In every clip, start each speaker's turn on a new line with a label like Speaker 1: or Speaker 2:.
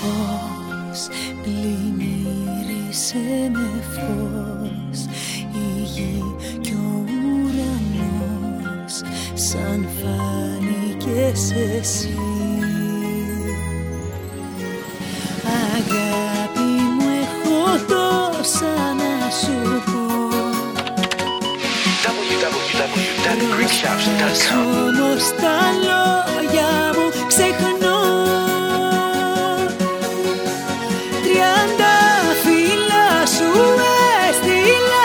Speaker 1: φως, πλημμύρισε με φως η γη κι ο ουρανός, σαν φάνηκες εσύ. Αγάπη μου, έχω τόσα να σου πω,
Speaker 2: www.greekshops.com.
Speaker 1: όμως τα λόγια μου ξεχνώ. 30 φύλλα σου έστειλα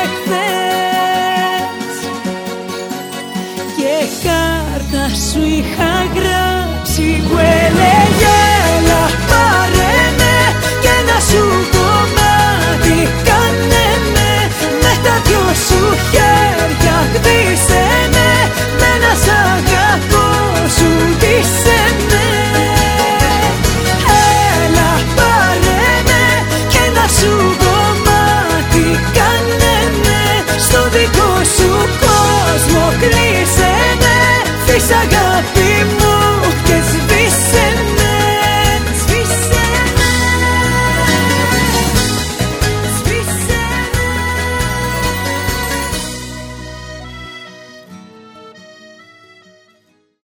Speaker 1: εχθές και κάρτα σου είχα γράψει που έλεγε έλα πάρε με και ένα σου κομμάτι κάνε με τα δυο σου χέρια χτίσε με ένα σ' αγαπώ σου ντύσε με. Έλα πάρε με και ένα σου κομμάτι κάνε με στο δικό σου κόσμο κλείσε με φύσαγα.